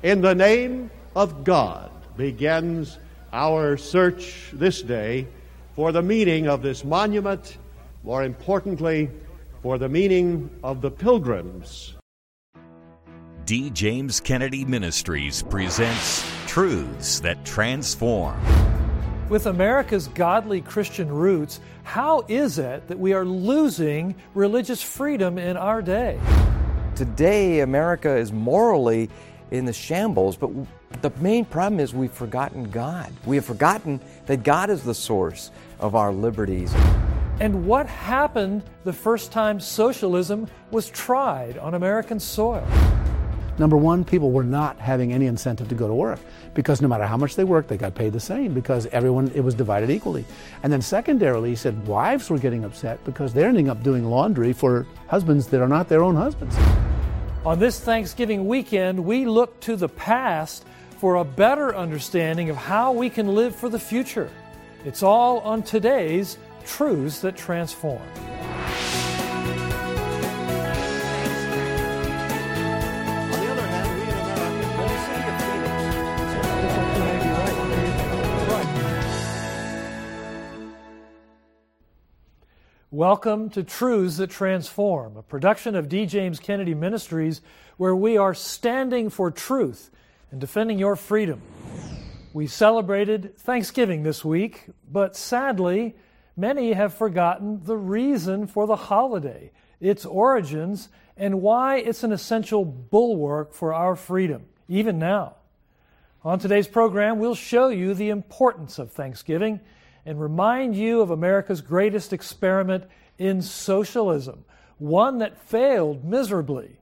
In the name of God begins our search this day for the meaning of this monument, more importantly, for the meaning of the pilgrims. D. James Kennedy Ministries presents Truths That Transform. With America's godly Christian roots, how is it that we are losing religious freedom in our day? Today, America is morally in the shambles, but the main problem is we've forgotten God. We have forgotten that God is the source of our liberties. And what happened the first time socialism was tried on American soil? Number one, people were not having any incentive to go to work because no matter how much they worked, they got paid the same because it was divided equally. And then secondarily, he said wives were getting upset because they're ending up doing laundry for husbands that are not their own husbands. On this Thanksgiving weekend, we look to the past for a better understanding of how we can live for the future. It's all on today's Truths That Transform. Welcome to Truths That Transform, a production of D. James Kennedy Ministries, where we are standing for truth and defending your freedom. We celebrated Thanksgiving this week, but sadly, many have forgotten the reason for the holiday, its origins, and why it's an essential bulwark for our freedom, even now. On today's program, we'll show you the importance of Thanksgiving and remind you of America's greatest experiment in socialism, one that failed miserably.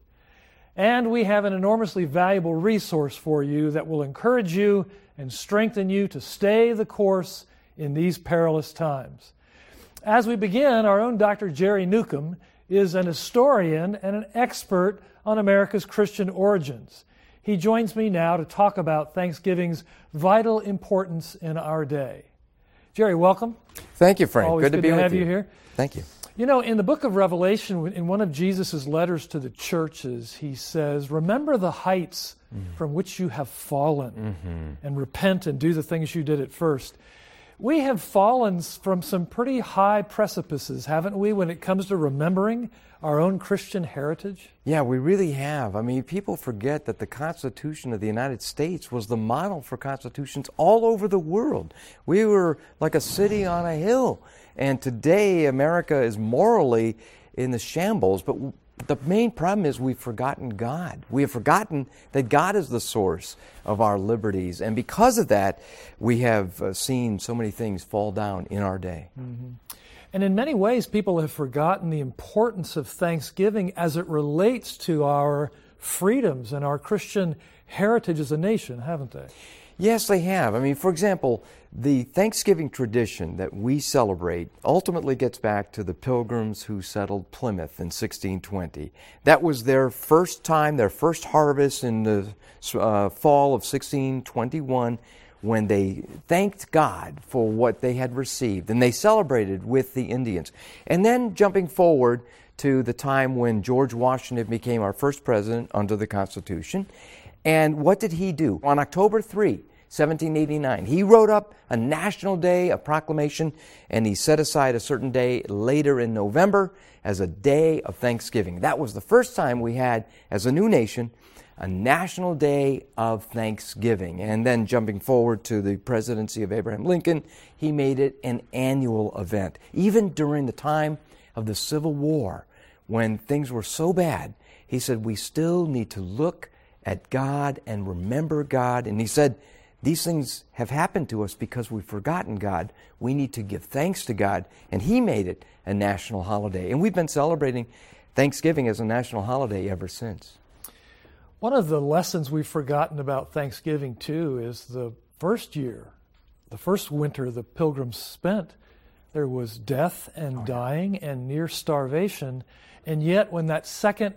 And we have an enormously valuable resource for you that will encourage you and strengthen you to stay the course in these perilous times. As we begin, our own Dr. Jerry Newcomb is an historian and an expert on America's Christian origins. He joins me now to talk about Thanksgiving's vital importance in our day. Jerry, welcome. Thank you, Frank. Always good to be with have you. you here. Thank you. You know, in the book of Revelation, in one of Jesus' letters to the churches, he says, remember the heights from which you have fallen and repent and do the things you did at first. We have fallen from some pretty high precipices, haven't we, when it comes to remembering our own Christian heritage? Yeah, we really have. I mean, people forget that the Constitution of the United States was the model for constitutions all over the world. We were like a city on a hill. And today, America is morally in the shambles, but the main problem is we've forgotten God. We have forgotten that God is the source of our liberties. And because of that, we have seen so many things fall down in our day. Mm-hmm. And in many ways, people have forgotten the importance of Thanksgiving as it relates to our freedoms and our Christian heritage as a nation, haven't they? Yes, they have. I mean, for example, the Thanksgiving tradition that we celebrate ultimately gets back to the Pilgrims who settled Plymouth in 1620. That was their first time, their first harvest in the fall of 1621, when they thanked God for what they had received, and they celebrated with the Indians. And then jumping forward to the time when George Washington became our first president under the Constitution, and what did he do? On October 3, 1789, he wrote up a national day, a proclamation, and he set aside a certain day later in November as a day of Thanksgiving. That was the first time we had, as a new nation, a national day of Thanksgiving. And then jumping forward to the presidency of Abraham Lincoln, he made it an annual event. Even during the time of the Civil War, when things were so bad, he said, we still need to look at God and remember God. And he said, these things have happened to us because we've forgotten God. We need to give thanks to God. And he made it a national holiday. And we've been celebrating Thanksgiving as a national holiday ever since. One of the lessons we've forgotten about Thanksgiving, too, is the first year, the first winter the Pilgrims spent. There was death and dying and near starvation. And yet, when that second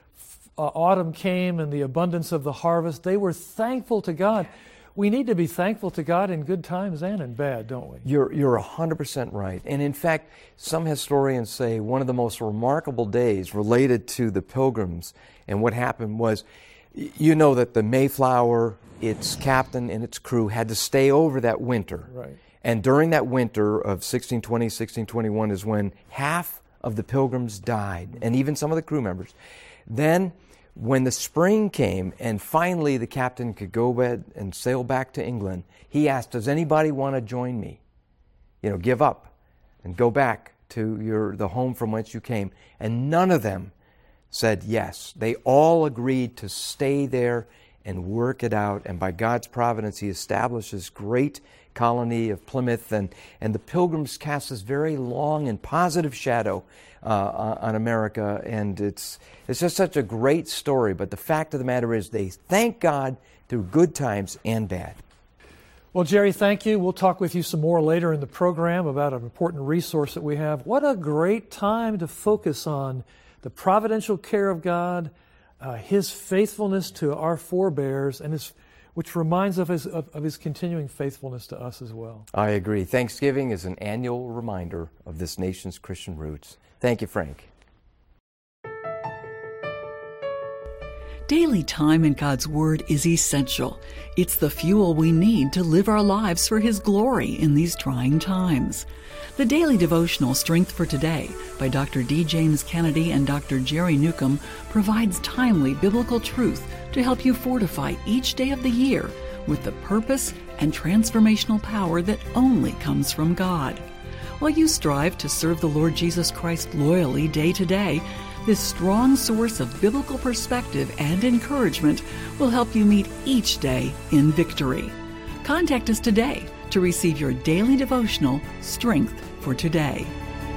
autumn came and the abundance of the harvest, they were thankful to God. We need to be thankful to God in good times and in bad, don't we? You're 100% right. And in fact, some historians say one of the most remarkable days related to the Pilgrims and what happened was You know that the Mayflower, its captain and its crew had to stay over that winter. Right. And during that winter of 1620, 1621 is when half of the Pilgrims died, and even some of the crew members. Then, when the spring came and finally the captain could go ahead and sail back to England, he asked, does anybody want to join me? Give up and go back to the home from whence you came. And none of them said yes. They all agreed to stay there and work it out. And by God's providence, he established this great colony of Plymouth, and the Pilgrims cast this very long and positive shadow on America, and it's just such a great story. But the fact of the matter is, they thank God through good times and bad. Well, Jerry, thank you. We'll talk with you some more later in the program about an important resource that we have. What a great time to focus on the providential care of God, His faithfulness to our forebears, and which reminds us of His continuing faithfulness to us as well. I agree. Thanksgiving is an annual reminder of this nation's Christian roots. Thank you, Frank. Daily time in God's Word is essential. It's the fuel we need to live our lives for His glory in these trying times. The daily devotional Strength for Today by Dr. D. James Kennedy and Dr. Jerry Newcomb provides timely biblical truth to help you fortify each day of the year with the purpose and transformational power that only comes from God. While you strive to serve the Lord Jesus Christ loyally day to day, this strong source of biblical perspective and encouragement will help you meet each day in victory. Contact us today to receive your daily devotional, Strength for Today.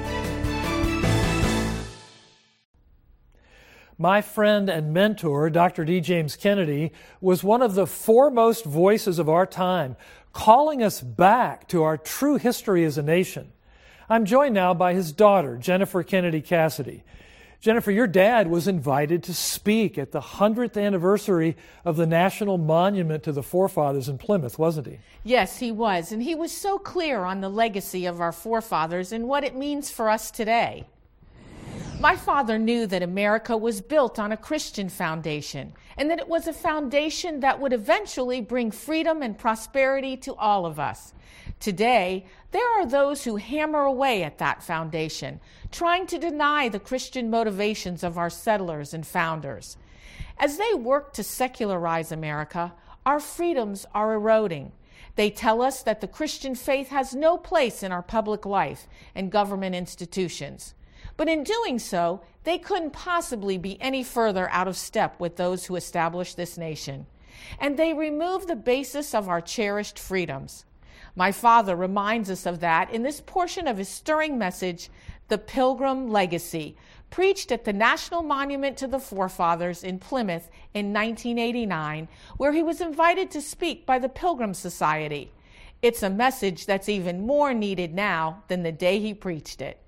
My friend and mentor, Dr. D. James Kennedy, was one of the foremost voices of our time, calling us back to our true history as a nation. I'm joined now by his daughter, Jennifer Kennedy Cassidy. Jennifer, your dad was invited to speak at the 100th anniversary of the National Monument to the Forefathers in Plymouth, wasn't he? Yes, he was. And he was so clear on the legacy of our forefathers and what it means for us today. My father knew that America was built on a Christian foundation, and that it was a foundation that would eventually bring freedom and prosperity to all of us. Today, there are those who hammer away at that foundation, trying to deny the Christian motivations of our settlers and founders. As they work to secularize America, our freedoms are eroding. They tell us that the Christian faith has no place in our public life and government institutions. But in doing so, they couldn't possibly be any further out of step with those who established this nation. And they remove the basis of our cherished freedoms. My father reminds us of that in this portion of his stirring message, The Pilgrim Legacy, preached at the National Monument to the Forefathers in Plymouth in 1989, where he was invited to speak by the Pilgrim Society. It's a message that's even more needed now than the day he preached it.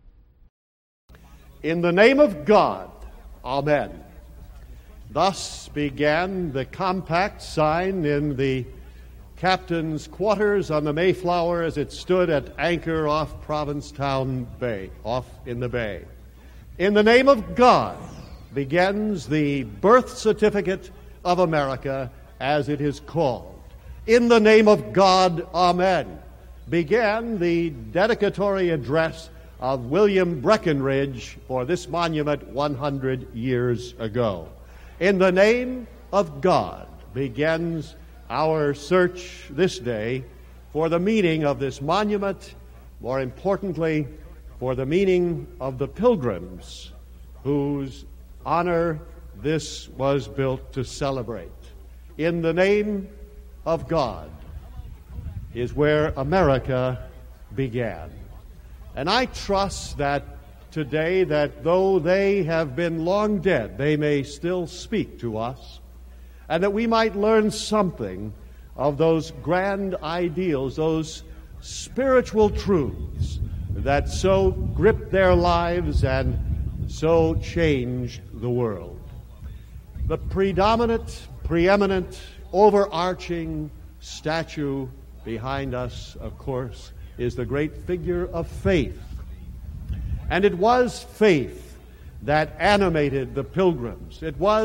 In the name of God, Amen. Thus began the compact signed in the captain's quarters on the Mayflower as it stood at anchor off Provincetown Bay, off in the bay. In the name of God begins the birth certificate of America as it is called. In the name of God, Amen, began the dedicatory address of William Breckinridge for this monument 100 years ago. In the name of God begins our search this day for the meaning of this monument, more importantly, for the meaning of the pilgrims whose honor this was built to celebrate. In the name of God is where America began. And I trust that today, that though they have been long dead, they may still speak to us, and that we might learn something of those grand ideals, those spiritual truths that so gripped their lives and so changed the world. The preeminent, overarching statue behind us, of course, is the great figure of faith. And it was faith that animated the pilgrims. It was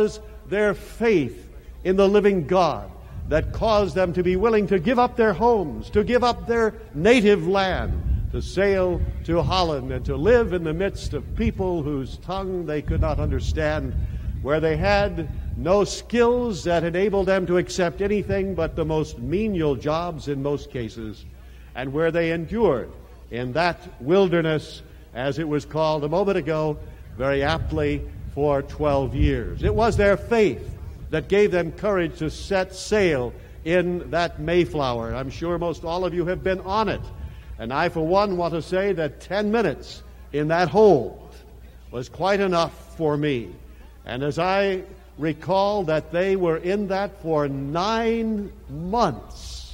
their faith in the living God that caused them to be willing to give up their homes, to give up their native land, to sail to Holland and to live in the midst of people whose tongue they could not understand, where they had no skills that enabled them to accept anything but the most menial jobs in most cases, and where they endured in that wilderness, as it was called a moment ago, very aptly, for 12 years. It was their faith that gave them courage to set sail in that Mayflower. I'm sure most all of you have been on it. And I, for one, want to say that 10 minutes in that hold was quite enough for me. And as I recall that they were in that for 9 months,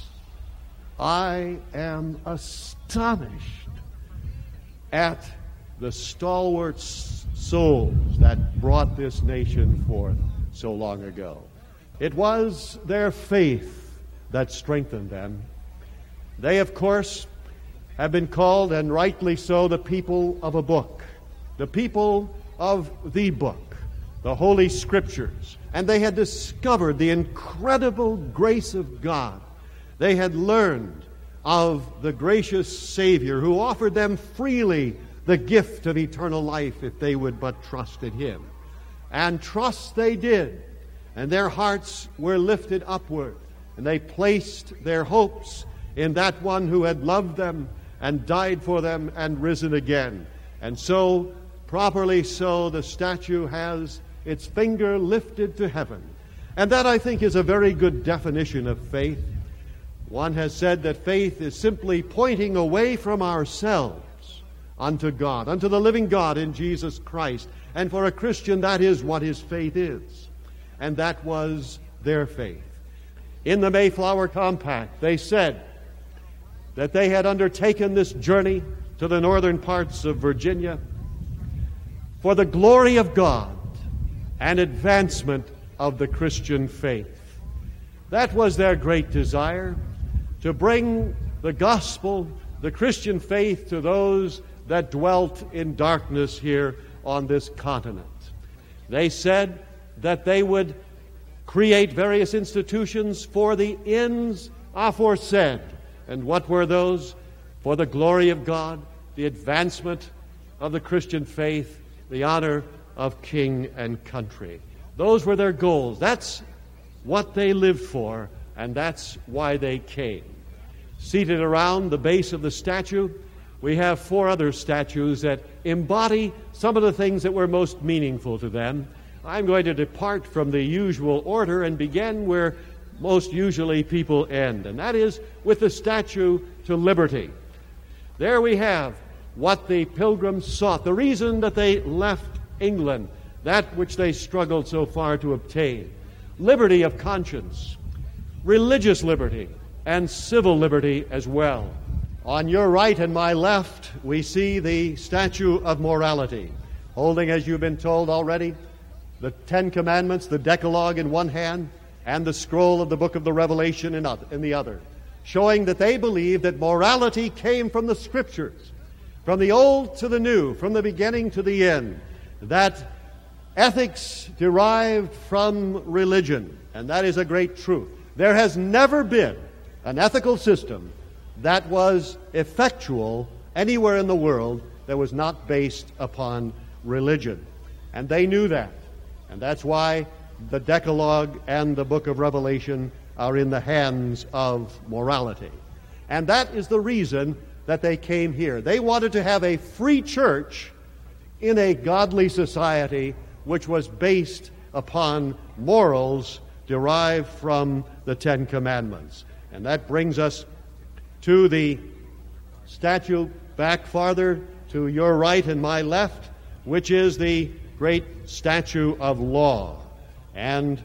I am astonished at the stalwart souls that brought this nation forth so long ago. It was their faith that strengthened them. They, of course, have been called, and rightly so, the people of a book, the people of the book, the Holy Scriptures. And they had discovered the incredible grace of God. They had learned of the gracious Savior who offered them freely the gift of eternal life if they would but trust in Him. And trust they did, and their hearts were lifted upward, and they placed their hopes in that one who had loved them and died for them and risen again. And so, properly so, the statue has its finger lifted to heaven. And that, I think, is a very good definition of faith. One has said that faith is simply pointing away from ourselves unto God, unto the living God in Jesus Christ. And for a Christian, that is what his faith is. And that was their faith. In the Mayflower Compact, they said that they had undertaken this journey to the northern parts of Virginia for the glory of God and advancement of the Christian faith. That was their great desire, to bring the gospel, the Christian faith, to those that dwelt in darkness here on this continent. They said that they would create various institutions for the ends aforesaid. And what were those? For the glory of God, the advancement of the Christian faith, the honor of king and country. Those were their goals. That's what they lived for, and that's why they came. Seated around the base of the statue, we have 4 other statues that embody some of the things that were most meaningful to them. I'm going to depart from the usual order and begin where most usually people end, and that is with the statue to liberty. There we have what the Pilgrims sought, the reason that they left England, that which they struggled so far to obtain. Liberty of conscience, religious liberty, and civil liberty as well. On your right and my left, we see the statue of morality, holding, as you've been told already, the 10 Commandments, the Decalogue in one hand, and the scroll of the book of the Revelation in the other, showing that they believe that morality came from the Scriptures, from the Old to the New, from the beginning to the end, that ethics derived from religion, and that is a great truth. There has never been an ethical system that was effectual anywhere in the world that was not based upon religion. And they knew that. And that's why the Decalogue and the book of Revelation are in the hands of morality. And that is the reason that they came here. They wanted to have a free church in a godly society which was based upon morals derived from the 10 Commandments. And that brings us to the statue back farther to your right and my left, which is the great statue of law. And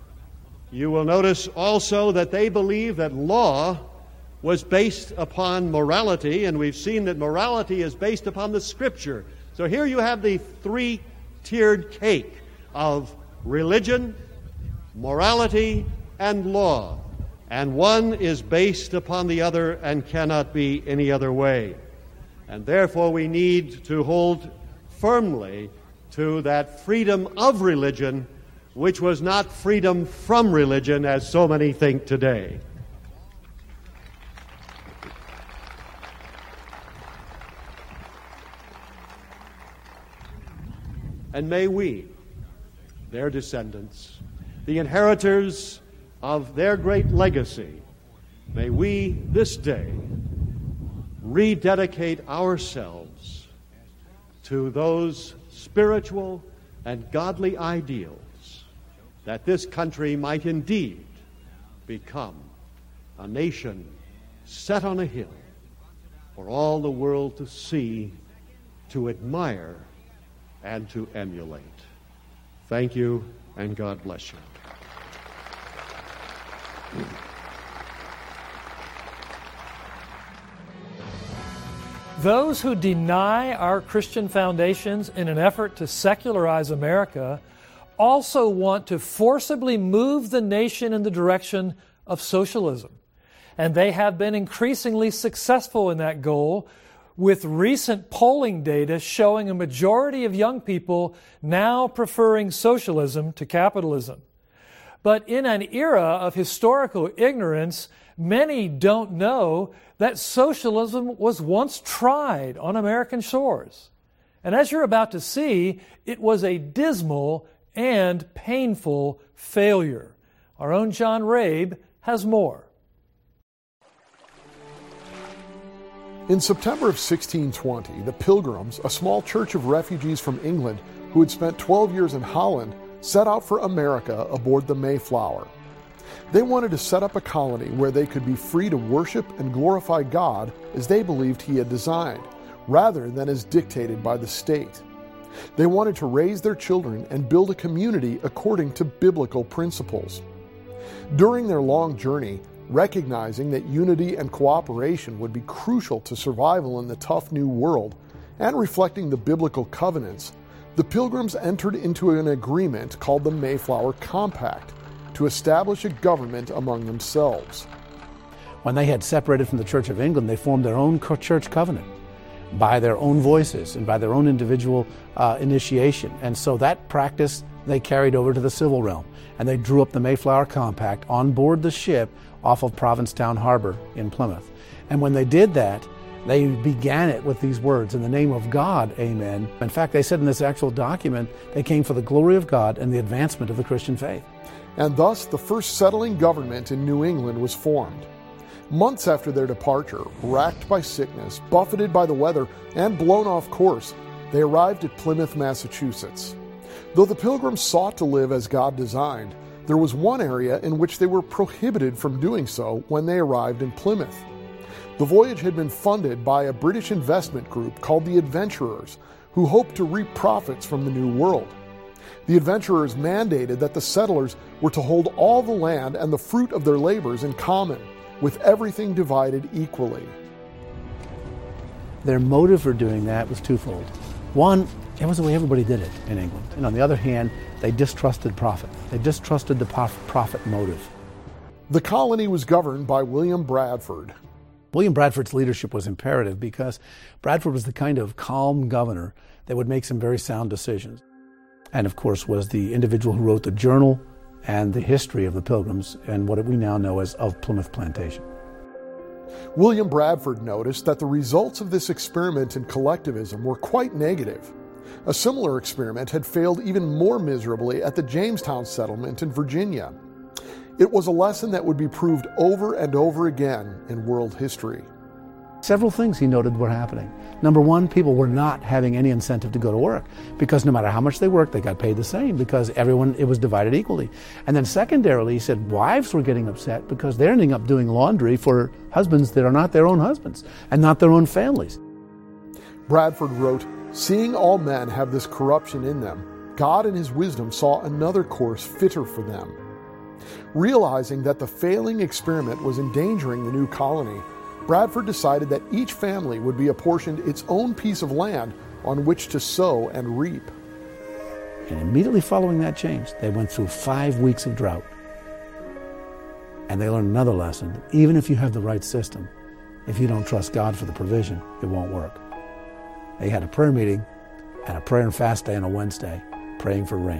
you will notice also that they believe that law was based upon morality, and we've seen that morality is based upon the Scripture. So here you have the 3-tiered cake of religion, morality, and law. And one is based upon the other and cannot be any other way. And therefore we need to hold firmly to that freedom of religion which was not freedom from religion as so many think today. And may we, their descendants, the inheritors of their great legacy, may we this day rededicate ourselves to those spiritual and godly ideals, that this country might indeed become a nation set on a hill for all the world to see, to admire, and to emulate. Thank you, and God bless you. Those who deny our Christian foundations in an effort to secularize America also want to forcibly move the nation in the direction of socialism. And they have been increasingly successful in that goal, with recent polling data showing a majority of young people now preferring socialism to capitalism. But in an era of historical ignorance, many don't know that socialism was once tried on American shores. And as you're about to see, it was a dismal and painful failure. Our own John Rabe has more. In September of 1620, the Pilgrims, a small church of refugees from England who had spent 12 years in Holland, set out for America aboard the Mayflower. They wanted to set up a colony where they could be free to worship and glorify God as they believed He had designed, rather than as dictated by the state. They wanted to raise their children and build a community according to biblical principles. During their long journey, recognizing that unity and cooperation would be crucial to survival in the tough new world, and reflecting the biblical covenants, the Pilgrims entered into an agreement called the Mayflower Compact to establish a government among themselves. When they had separated from the Church of England, they formed their own church covenant by their own voices and by their own individual initiation. And so that practice they carried over to the civil realm. And they drew up the Mayflower Compact on board the ship off of Provincetown Harbor in Plymouth. And when they did that, they began it with these words, "In the name of God, amen." In fact, they said in this actual document, they came for the glory of God and the advancement of the Christian faith. And thus the first settling government in New England was formed. Months after their departure, racked by sickness, buffeted by the weather, and blown off course, they arrived at Plymouth, Massachusetts. Though the Pilgrims sought to live as God designed, there was one area in which they were prohibited from doing so when they arrived in Plymouth. The voyage had been funded by a British investment group called the Adventurers, who hoped to reap profits from the New World. The Adventurers mandated that the settlers were to hold all the land and the fruit of their labors in common, with everything divided equally. Their motive for doing that was twofold. One, it was the way everybody did it in England. And on the other hand, they distrusted profit. They distrusted the profit motive. The colony was governed by William Bradford. William Bradford's leadership was imperative because Bradford was the kind of calm governor that would make some very sound decisions. And of course was the individual who wrote the journal and the history of the Pilgrims and what we now know as of Plymouth Plantation. William Bradford noticed that the results of this experiment in collectivism were quite negative. A similar experiment had failed even more miserably at the Jamestown settlement in Virginia. It was a lesson that would be proved over and over again in world history. Several things he noted were happening. Number one, people were not having any incentive to go to work because no matter how much they worked, they got paid the same because it was divided equally. And then secondarily, he said wives were getting upset because they're ending up doing laundry for husbands that are not their own husbands and not their own families. Bradford wrote, "Seeing all men have this corruption in them, God in His wisdom saw another course fitter for them." Realizing that the failing experiment was endangering the new colony, Bradford decided that each family would be apportioned its own piece of land on which to sow and reap. And immediately following that change, they went through 5 weeks of drought. And they learned another lesson. Even if you have the right system, if you don't trust God for the provision, it won't work. They had a prayer meeting and a prayer and fast day on a Wednesday, praying for rain.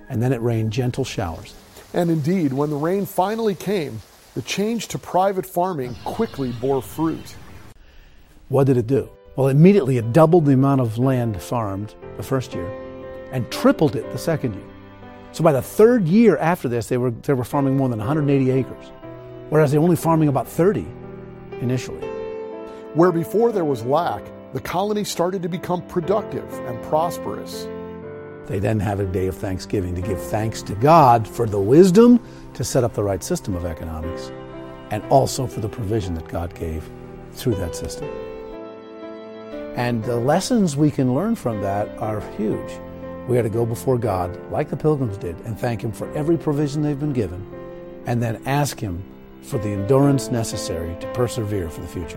and then it rained gentle showers. And indeed, when the rain finally came, the change to private farming quickly bore fruit. What did it do? Well, immediately it doubled the amount of land farmed the first year and tripled it the second year. So by the third year after this, they were farming more than 180 acres, whereas they were only farming about 30 initially. Where before there was lack, the colony started to become productive and prosperous. They then have a day of Thanksgiving to give thanks to God for the wisdom to set up the right system of economics, and also for the provision that God gave through that system. And the lessons we can learn from that are huge. We are to go before God, like the Pilgrims did, and thank Him for every provision they've been given, and then ask Him for the endurance necessary to persevere for the future.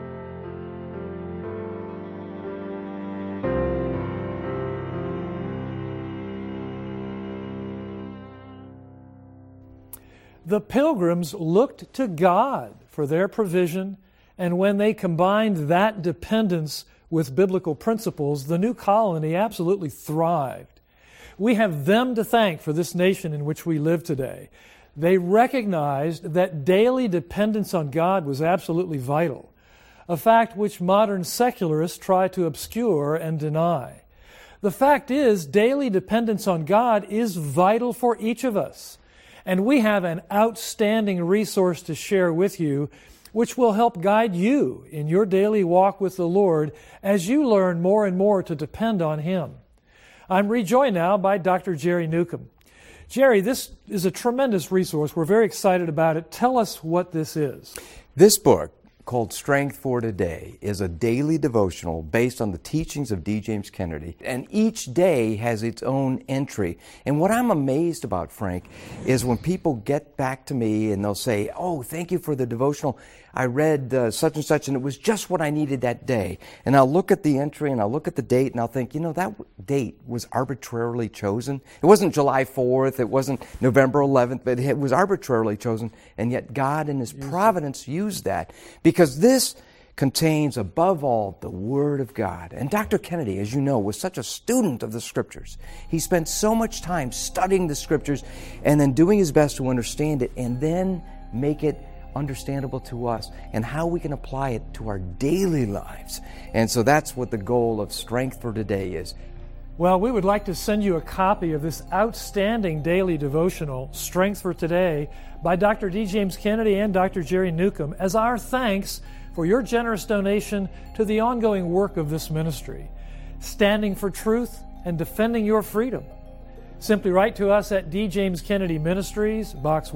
The Pilgrims looked to God for their provision, and when they combined that dependence with biblical principles, the new colony absolutely thrived. We have them to thank for this nation in which we live today. They recognized that daily dependence on God was absolutely vital, a fact which modern secularists try to obscure and deny. The fact is, daily dependence on God is vital for each of us. And we have an outstanding resource to share with you, which will help guide you in your daily walk with the Lord as you learn more and more to depend on Him. I'm rejoined now by Dr. Jerry Newcomb. Jerry, this is a tremendous resource. We're very excited about it. Tell us what this is. This book, called Strength for Today, is a daily devotional based on the teachings of D. James Kennedy, and each day has its own entry. And what I'm amazed about, Frank, is when people get back to me and they'll say, "Oh, thank you for the devotional. I read such and such, and it was just what I needed that day." And I'll look at the entry and I'll look at the date and I'll think, that date was arbitrarily chosen. It wasn't July 4th, it wasn't November 11th, but it was arbitrarily chosen. And yet God in His providence used that, because this contains, above all, the Word of God. And Dr. Kennedy, as you know, was such a student of the Scriptures. He spent so much time studying the Scriptures and then doing his best to understand it and then make it understandable to us and how we can apply it to our daily lives. And so that's what the goal of Strength for Today is. Well, we would like to send you a copy of this outstanding daily devotional, Strength for Today, by Dr. D. James Kennedy and Dr. Jerry Newcomb, as our thanks for your generous donation to the ongoing work of this ministry, standing for truth and defending your freedom. Simply write to us at D. James Kennedy Ministries, Box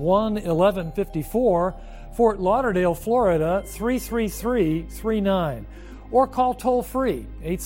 11154, Fort Lauderdale, Florida 33339, or call toll-free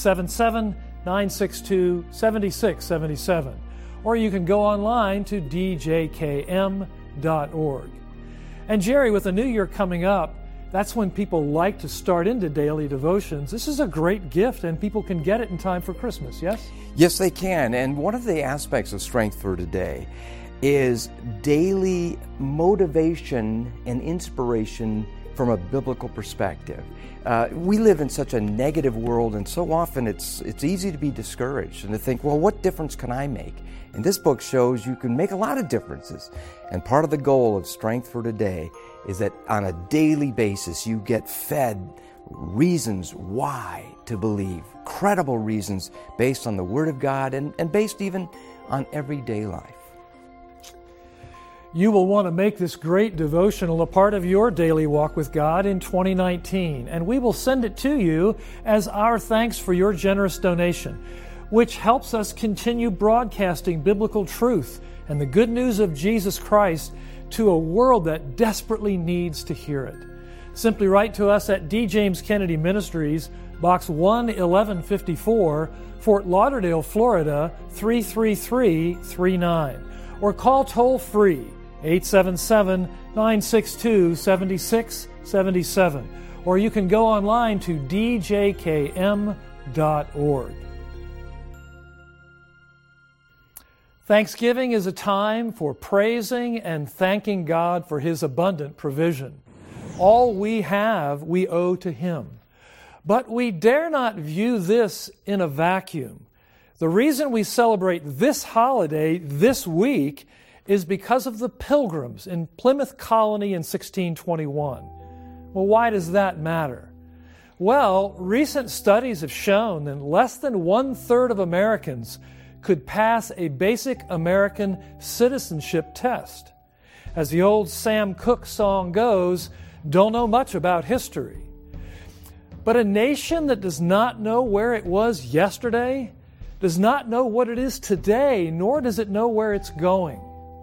877-962-7677, or you can go online to djkm.org. And Jerry, with the new year coming up, that's when people like to start into daily devotions. This is a great gift, and people can get it in time for Christmas, yes? Yes, they can. And one of the aspects of Strength for Today is daily motivation and inspiration from a biblical perspective. We live in such a negative world, and so often it's easy to be discouraged and to think, well, what difference can I make? And this book shows you can make a lot of differences. And part of the goal of Strength for Today is that on a daily basis you get fed reasons why to believe, credible reasons based on the Word of God and based even on everyday life. You will want to make this great devotional a part of your daily walk with God in 2019, and we will send it to you as our thanks for your generous donation, which helps us continue broadcasting biblical truth and the good news of Jesus Christ to a world that desperately needs to hear it. Simply write to us at D. James Kennedy Ministries, Box 11154, Fort Lauderdale, Florida 33339, or call toll-free 877-962-7677, or you can go online to djkm.org. Thanksgiving is a time for praising and thanking God for His abundant provision. All we have, we owe to Him. But we dare not view this in a vacuum. The reason we celebrate this holiday this week is because of the Pilgrims in Plymouth Colony in 1621. Well, why does that matter? Well, recent studies have shown that less than 1/3 of Americans could pass a basic American citizenship test. As the old Sam Cooke song goes, don't know much about history. But a nation that does not know where it was yesterday does not know what it is today, nor does it know where it's going.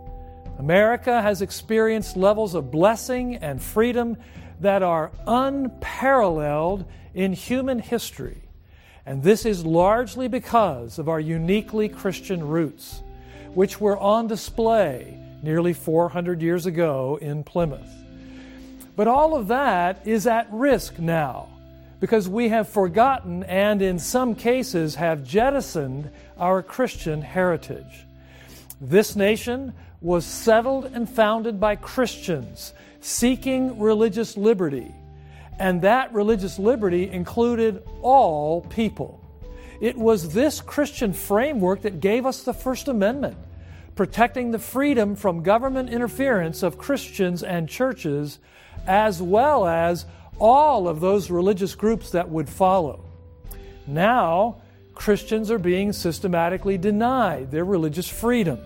America has experienced levels of blessing and freedom that are unparalleled in human history. And this is largely because of our uniquely Christian roots, which were on display nearly 400 years ago in Plymouth. But all of that is at risk now, because we have forgotten and in some cases have jettisoned our Christian heritage. This nation was settled and founded by Christians seeking religious liberty, and that religious liberty included all people. It was this Christian framework that gave us the First Amendment, protecting the freedom from government interference of Christians and churches, as well as all of those religious groups that would follow. Now, Christians are being systematically denied their religious freedom.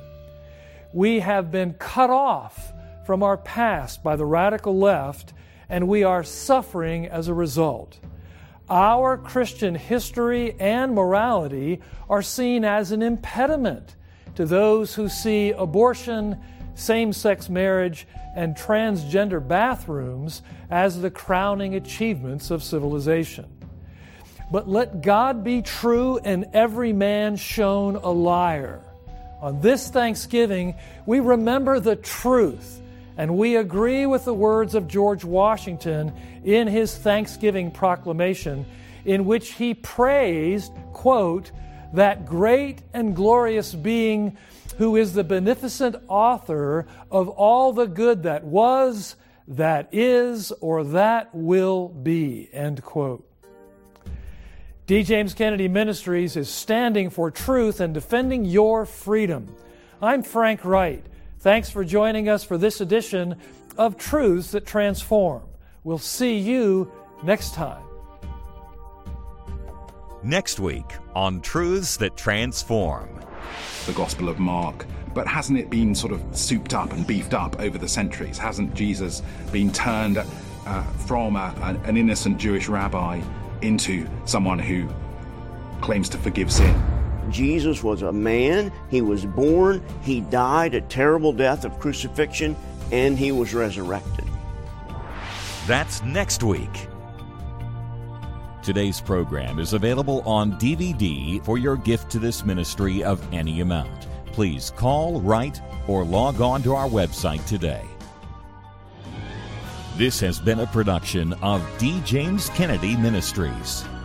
We have been cut off from our past by the radical left, and we are suffering as a result. Our Christian history and morality are seen as an impediment to those who see abortion, same-sex marriage, and transgender bathrooms as the crowning achievements of civilization. But let God be true and every man shown a liar. On this Thanksgiving, we remember the truth, and we agree with the words of George Washington in his Thanksgiving proclamation, in which he praised, quote, that great and glorious being who is the beneficent author of all the good that was, that is, or that will be, end quote. D. James Kennedy Ministries is standing for truth and defending your freedom. I'm Frank Wright. Thanks for joining us for this edition of Truths That Transform. We'll see you next time. Next week on Truths That Transform. The Gospel of Mark, but hasn't it been sort of souped up and beefed up over the centuries? Hasn't Jesus been turned from an innocent Jewish rabbi into someone who claims to forgive sin? Jesus was a man, he was born, he died a terrible death of crucifixion, and he was resurrected. That's next week. Today's program is available on DVD for your gift to this ministry of any amount. Please call, write, or log on to our website today. This has been a production of D. James Kennedy Ministries.